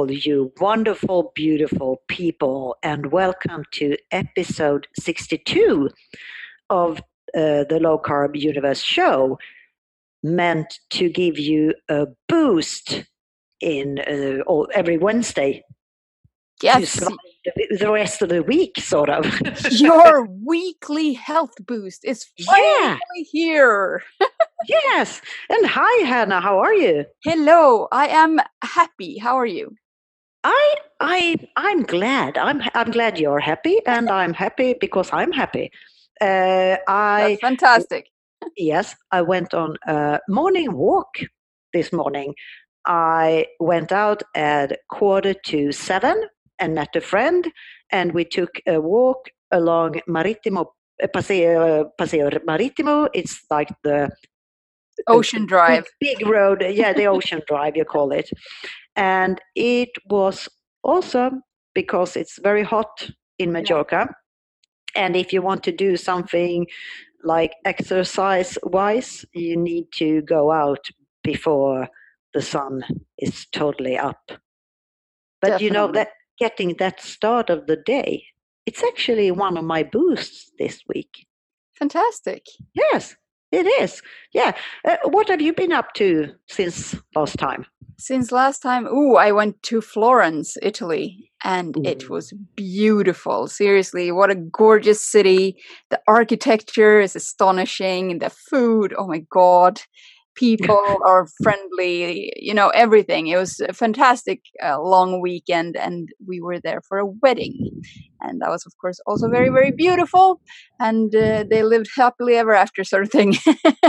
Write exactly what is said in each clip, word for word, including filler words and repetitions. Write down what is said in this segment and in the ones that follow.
all you wonderful, beautiful people, and welcome to episode sixty-two of uh, the Low Carb Universe show, meant to give you a boost in uh, all, every Wednesday to Yes, survive the, the rest of the week, sort of. your weekly health boost is Yeah, finally here. yes. And hi, Hannah, how are you? Hello, I am happy. How are you? I I I'm glad. I'm I'm glad you're happy, and I'm happy because I'm happy. Uh, I That's fantastic. yes, I went on a morning walk this morning. I went out at quarter to seven and met a friend, and we took a walk along Marittimo uh, Paseo Paseo Marittimo. It's like the Ocean Drive. big, big road. Yeah, the Ocean Drive, you call it. And it was awesome because it's very hot in Majorca. Yeah. And if you want to do something like exercise wise, you need to go out before the sun is totally up. But Definitely. You know that getting that start of the day, it's actually one of my boosts this week. Fantastic. Yes, it is. Yeah. Uh, what have you been up to since last time? Since last time, ooh, I went to Florence, Italy, and ooh. It was beautiful. Seriously, what a gorgeous city. The architecture is astonishing. The food, oh my God. People are friendly, you know, everything. It was a fantastic uh, long weekend, and we were there for a wedding. And that was, of course, also very, very beautiful. And uh, they lived happily ever after, sort of thing.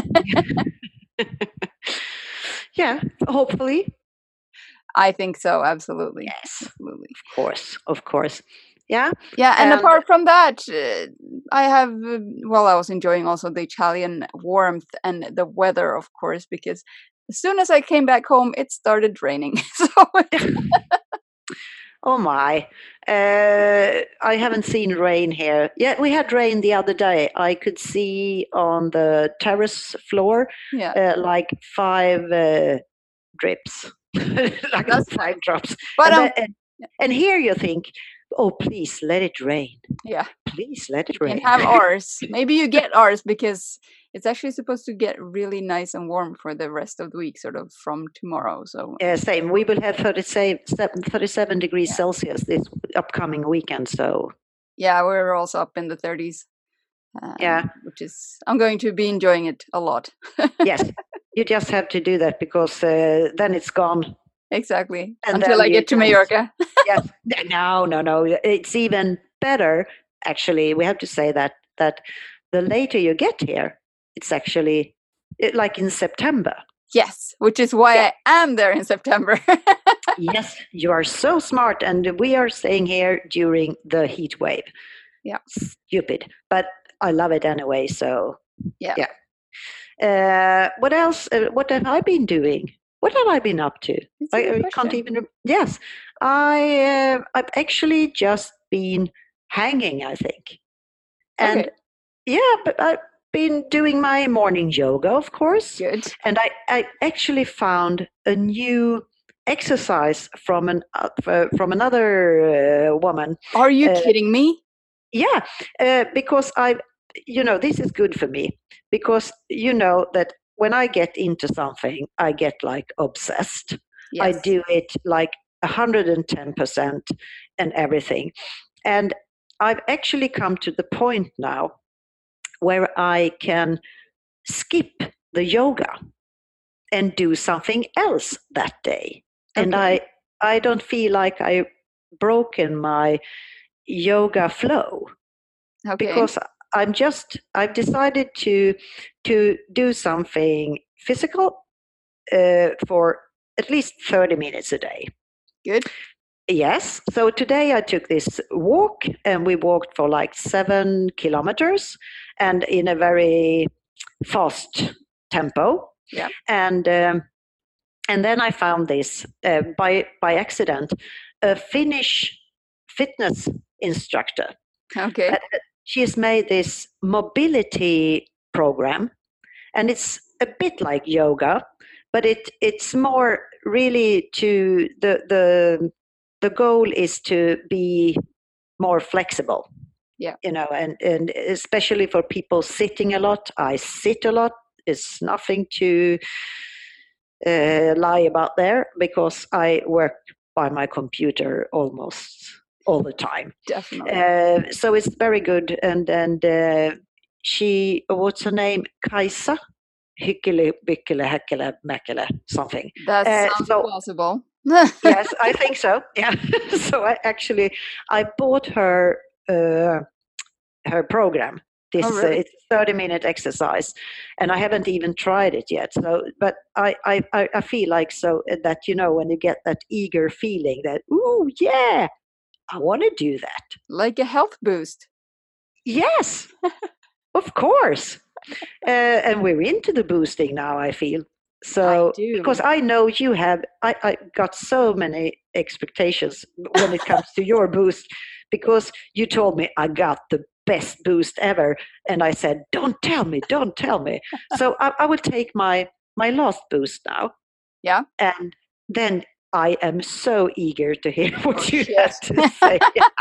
Yeah, hopefully. I think so, absolutely. Yes, absolutely. Of course, of course. Yeah. Yeah, and, and apart from that, uh, I have, uh, well, I was enjoying also the Italian warmth and the weather, of course, because as soon as I came back home, it started raining. So oh my, uh, I haven't seen rain here. Yeah, we had rain the other day. I could see on the terrace floor, yeah. uh, like five uh, drips. Like That's five drops. But, and, um, then, and, and here you think, oh, please let it rain. Yeah. Please let it you rain. You can have ours. Maybe you get ours because it's actually supposed to get really nice and warm for the rest of the week, sort of from tomorrow. So yeah, same. We will have thirty-seven, thirty-seven degrees yeah. Celsius this upcoming weekend. So yeah, we're also up in the thirties. Um, yeah. Which is, I'm going to be enjoying it a lot. Yes. You just have to do that because uh, then it's gone. Exactly. And until I get to Mallorca. Yes. No, no, no. It's even better. Actually, we have to say that that the later you get here, it's actually it, like in September. Yes, which is why yeah. I am there in September. Yes, you are so smart. And we are staying here during the heat wave. Yeah. Stupid. But I love it anyway. So, yeah. yeah. Uh, what else? Uh, what have I been doing? What have I been up to? I, I can't even. Yes, I. Uh, I've actually just been hanging. I think, and okay. yeah, but I've been doing my morning yoga, of course. Good. And I, I actually found a new exercise from an uh, from another uh, woman. Are you uh, kidding me? Yeah, uh, because I. You know, this is good for me because you know that when I get into something, I get like obsessed. Yes. I do it like one hundred ten percent and everything. And I've actually come to the point now where I can skip the yoga and do something else that day. Okay. And I, I don't feel like I've broken my yoga flow. Okay. Because I'm just, I've decided to to do something physical uh, for at least thirty minutes a day. Good. Yes. So today I took this walk and we walked for like seven kilometers and in a very fast tempo. Yeah. And um, and then I found this uh, by by accident, a Finnish fitness instructor. Okay. Uh, she's made this mobility program, and it's a bit like yoga, but it it's more really to the the the goal is to be more flexible. Yeah. You know, and, and especially for people sitting a lot. I sit a lot. It's nothing to uh, lie about there, because I work by my computer almost all the time. Definitely. Uh, so it's very good. And and uh, she, what's her name? Kaisa? Hyckele, Byckele, Häckele, Mäckele, something. That Uh, sounds so, plausible. Yes, I think so. Yeah. So I actually, I bought her uh, her program. This Oh, really? uh, it's a thirty minute exercise, and I haven't even tried it yet. So, but I, I, I feel like so that, you know, when you get that eager feeling that, ooh, yeah, I want to do that. Like a health boost. Yes, of course. Uh, and we're into the boosting now, I feel. So, I do. because I know you have, I, I got so many expectations when it comes to your boost, because you told me I got the best boost ever. And I said, don't tell me, don't tell me. So I, I will take my, my last boost now. Yeah. And then I am so eager to hear what oh, you shit. have to say.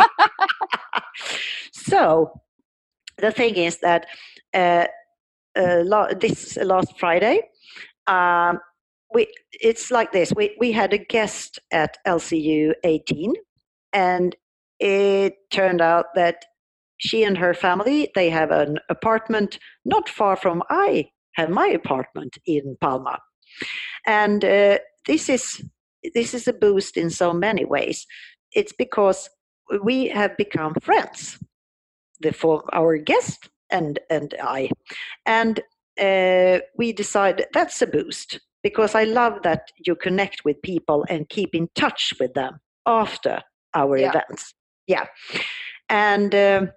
So the thing is that uh, uh, la- this last Friday, um, we it's like this. We we had a guest at L C U eighteen, and it turned out that she and her family, they have an apartment not far from I have my apartment in Palma, and uh, this is this is a boost in so many ways. It's because we have become friends, the for our guest and and I, and uh, we decided that's a boost, because I love that you connect with people and keep in touch with them after our Yeah. events. Yeah, and um,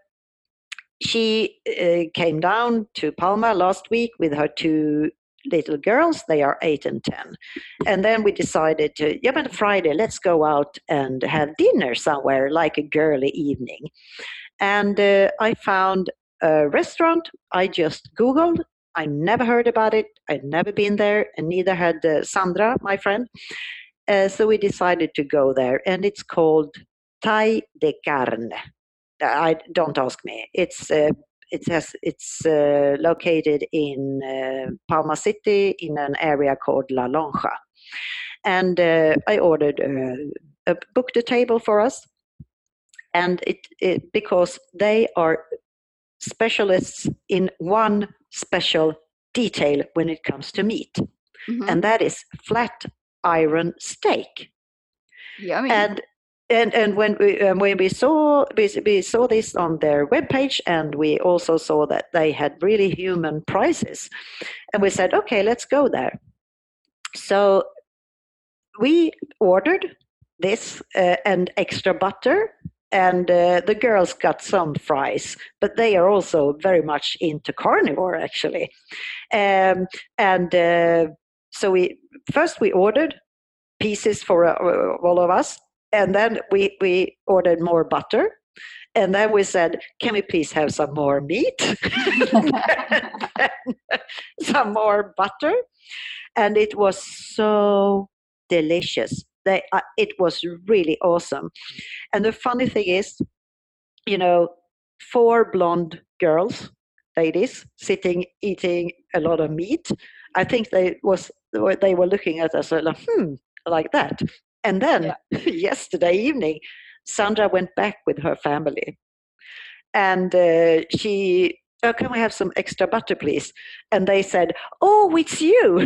she uh, came down to Palma last week with her two little girls. They are eight and ten, and then we decided to, yeah, but Friday, let's go out and have dinner somewhere, like a girly evening. And uh, I found a restaurant. I just Googled. I never heard about it. I'd never been there, and neither had uh, Sandra, my friend. Uh, so we decided to go there, and it's called Thai de Carne. I don't ask me. It's uh, it has it's uh, located in uh, Palma City, in an area called La Lonja, and uh, I ordered uh, a, booked a table for us, and it, it because they are specialists in one special detail when it comes to meat, mm-hmm. and that is flat iron steak. Yummy. And and and when we um, when we saw we, we saw this on their webpage, and we also saw that they had really human prices, and we said, okay, let's go there. So we ordered this uh, and extra butter. And uh, the girls got some fries, but they are also very much into carnivore, actually. Um, and uh, so we first we ordered pieces for uh, all of us, and then we we ordered more butter, and then we said, "Can we please have some more meat?" Some more butter, and it was so delicious. They, uh, it was really awesome. And the funny thing is, you know, four blonde girls, ladies, sitting eating a lot of meat. I think they was they were looking at us like, hmm, like that. And then yeah. yesterday evening, Sandra went back with her family, and uh, she. Oh, can we have some extra butter, please? And they said, "Oh, it's you."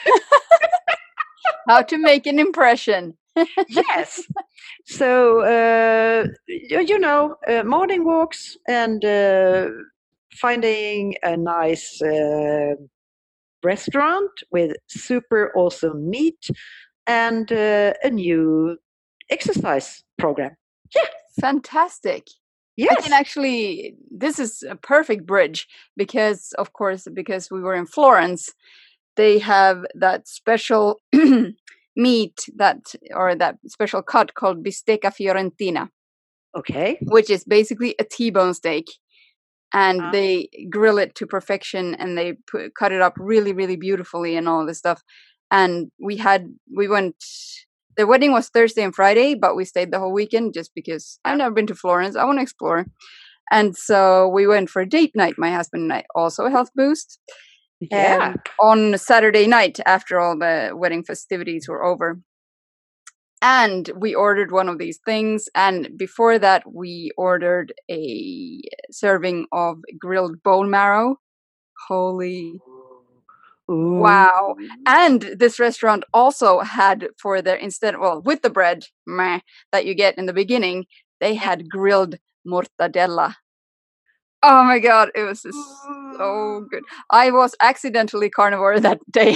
How to make an impression. Yes. So, uh, you know, uh, morning walks and uh, finding a nice uh, restaurant with super awesome meat and uh, a new exercise program. Yeah. Fantastic. Yes. I can actually, this is a perfect bridge because, of course, because we were in Florence, they have that special meat that, or that special cut called bistecca fiorentina. Okay. Which is basically a T-bone steak. And uh, they grill it to perfection, and they put, cut it up really, really beautifully and all this stuff. And we had, we went, the wedding was Thursday and Friday, but we stayed the whole weekend just because I've never been to Florence. I want to explore. And so we went for a date night, my husband and I, also a health boost. Yeah. Um, on Saturday night after all the wedding festivities were over. And we ordered one of these things. And before that, we ordered a serving of grilled bone marrow. Holy Ooh. wow. And this restaurant also had for their, instead, well, with the bread meh, that you get in the beginning, they had grilled mortadella. Oh my God, it was just so good. I was accidentally carnivore that day.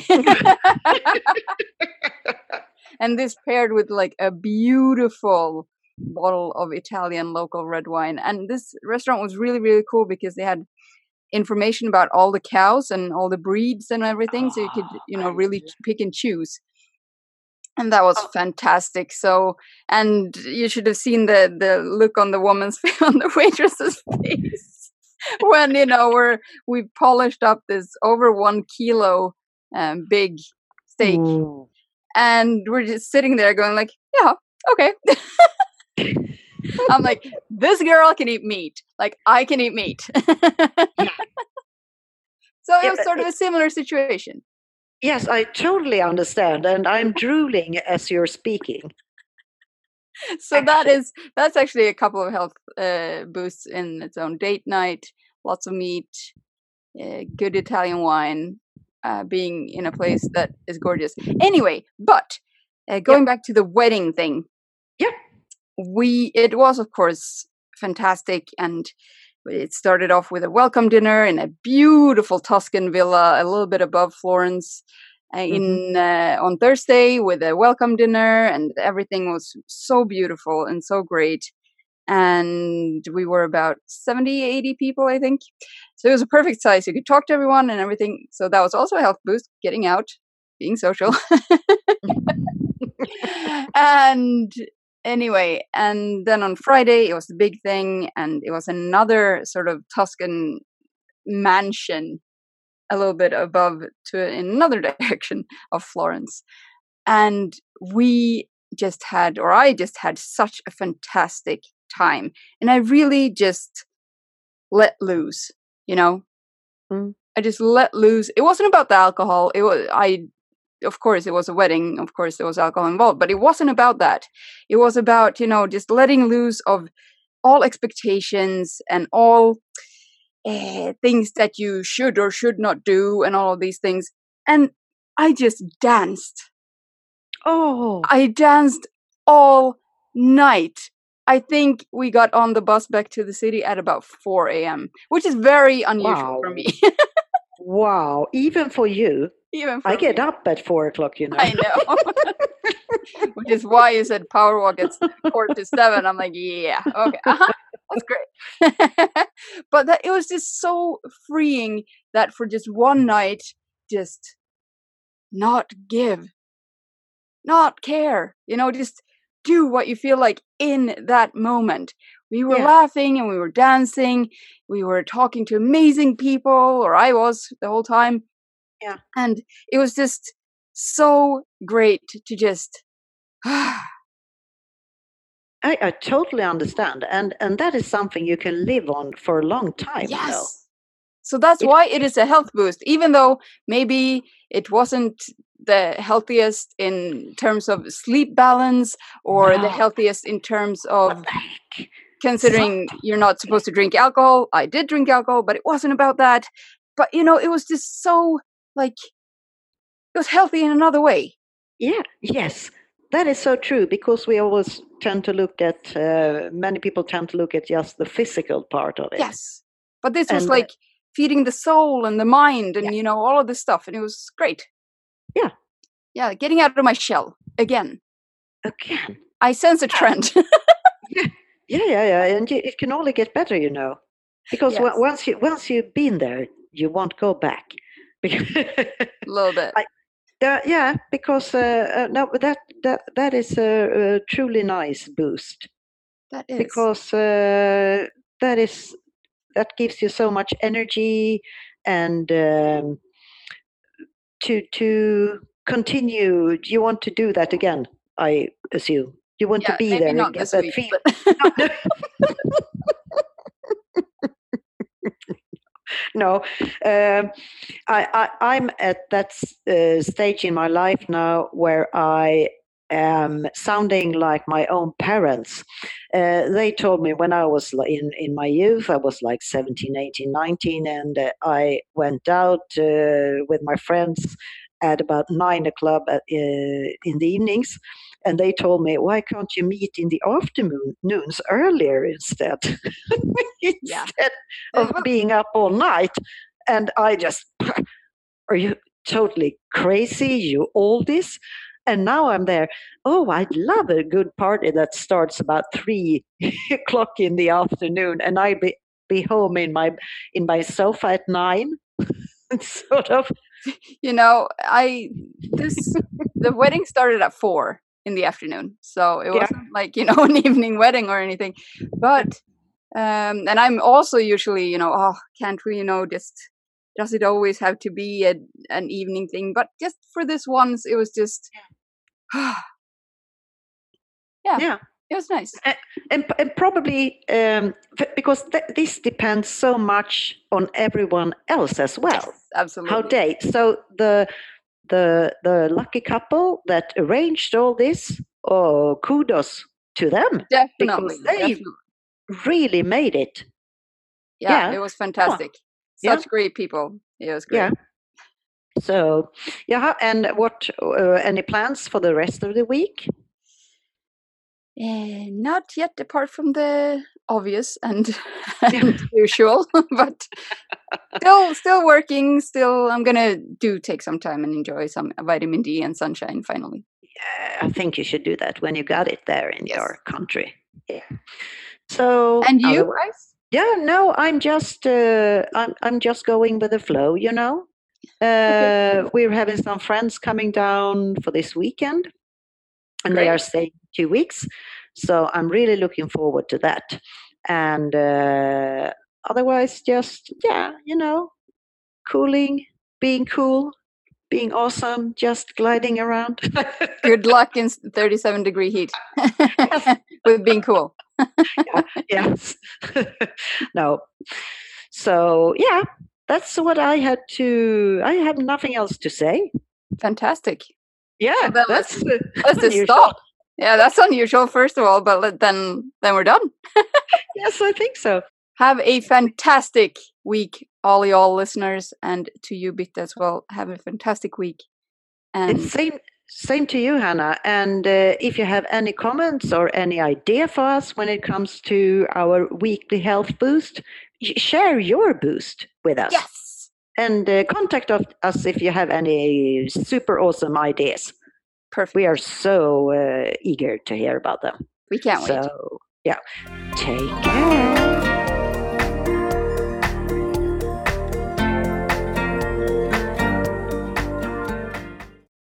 And this paired with like a beautiful bottle of Italian local red wine. And this restaurant was really, really cool because they had information about all the cows and all the breeds and everything. So you could, you know, really pick and choose. And that was fantastic. So, and you should have seen the the look on the woman's face, on the waitress's face, when, you know, we're we polished up this over one kilo um, big steak, Ooh. and we're just sitting there going like, yeah, okay. I'm like, this girl can eat meat. Like, I can eat meat. Yeah. So it was sort of a similar situation. Yes, I totally understand, and I'm drooling as you're speaking. So actually, that is that's actually a couple of health uh, boosts in its own. Date night, lots of meat, uh, good Italian wine, uh, being in a place that is gorgeous. Anyway, but uh, going yep. back to the wedding thing, yeah, we it was of course fantastic, and it started off with a welcome dinner in a beautiful Tuscan villa, a little bit above Florence. Uh, in mm-hmm. uh, on Thursday with a welcome dinner, and everything was so beautiful and so great. And we were about seventy, eighty people, I think. So it was a perfect size. You could talk to everyone and everything. So that was also a health boost, getting out, being social. And anyway, and then on Friday, it was the big thing. And it was another sort of Tuscan mansion, a little bit above to in another direction of Florence. And we just had, or I just had such a fantastic time. And I really just let loose, you know, mm. I just let loose. It wasn't about the alcohol. It was, I, of course, it was a wedding. Of course, there was alcohol involved, but it wasn't about that. It was about, you know, just letting loose of all expectations and all Uh, things that you should or should not do and all of these things. And I just danced. Oh. I danced all night. I think we got on the bus back to the city at about four a.m., which is very unusual wow. for me. Wow. Even for you. Even for I me. get up at four o'clock, you know. I know. Which is why you said power walk at quarter to seven. I'm like, yeah, okay. Uh-huh. That's great. But that, it was just so freeing that for just one night, just not give, not care, you know, just do what you feel like in that moment. We were yeah. laughing and we were dancing. We were talking to amazing people, or I was the whole time. Yeah. And it was just so great to just I, I totally understand, and and that is something you can live on for a long time. Yes. You know? So that's it, why it is a health boost, even though maybe it wasn't the healthiest in terms of sleep balance, or no. the healthiest in terms of considering so- you're not supposed to drink alcohol. I did drink alcohol, but it wasn't about that. But, you know, it was just so, like, it was healthy in another way. Yeah, yes. That is so true, because we always tend to look at, uh, many people tend to look at just the physical part of it. Yes. But this was and, like feeding the soul and the mind and, yeah. you know, all of this stuff. And it was great. Yeah. Yeah, getting out of my shell again. Again. I sense a trend. yeah, yeah, yeah. yeah. And you, it can only get better, you know. Because yes. w- once, you, once you've been there, you won't go back. A little bit. I, Uh, yeah, because uh, uh, no, that that that is a, a truly nice boost. That is because uh, that is that gives you so much energy, and um, to to continue. You want to do that again. I assume. You want yeah, to be maybe there not and get this that week, feel. but No, um, I, I, I'm at that uh, stage in my life now where I am sounding like my own parents. Uh, they told me when I was in, in my youth, I was like seventeen, eighteen, nineteen, and uh, I went out uh, with my friends at about nine o'clock at, uh, in the evenings. And they told me, why can't you meet in the afternoons earlier instead? instead yeah. of being up all night. And I just, are you totally crazy, you oldies? And now I'm there. Oh, I'd love a good party that starts about three o'clock in the afternoon, and I'd be, be home in my in my sofa at nine. Sort of. You know, I this the wedding started at four in the afternoon, so it wasn't yeah. like, you know, an evening wedding or anything. But um, and I'm also usually, you know, oh, can't we, you know, just does it always have to be a, an evening thing? But just for this once, it was just, yeah, yeah. It was nice. And, and, and probably um, because th- this depends so much on everyone else as well. Yes, absolutely. How they, so the the the lucky couple that arranged all this, oh, kudos to them. Definitely. Because they definitely. really made it. Yeah, yeah. It was fantastic. Oh, Such yeah. great people. It was great. Yeah. So, yeah, and what, uh, any plans for the rest of the week? Uh, not yet, apart from the obvious and, and usual, but still, still working. Still, I'm gonna do take some time and enjoy some vitamin D and sunshine. Finally, yeah, I think you should do that when you got it there in yes. your country. Yeah. So, and you? Otherwise, yeah, no, I'm just, uh, I'm, I'm just going with the flow. You know, uh, okay. We're having some friends coming down for this weekend. And Great. They are staying two weeks. So I'm really looking forward to that. And uh, otherwise, just, yeah, you know, cooling, being cool, being awesome, just gliding around. Good luck in thirty-seven degree heat with being cool. yeah, yes. No. So, yeah, that's what I had to, I have nothing else to say. Fantastic. Yeah, so that's, let's, let's just stop. Yeah, that's unusual, first of all, but then then we're done. Yes, I think so. Have a fantastic week, all y'all listeners, and to you, Bitte, as well. Have a fantastic week. And it's same, same to you, Hannah. And uh, if you have any comments or any idea for us when it comes to our weekly health boost, share your boost with us. Yes. And uh, contact us if you have any super awesome ideas. Perfect. We are so uh, eager to hear about them. We can't so, wait. So, yeah. Take care.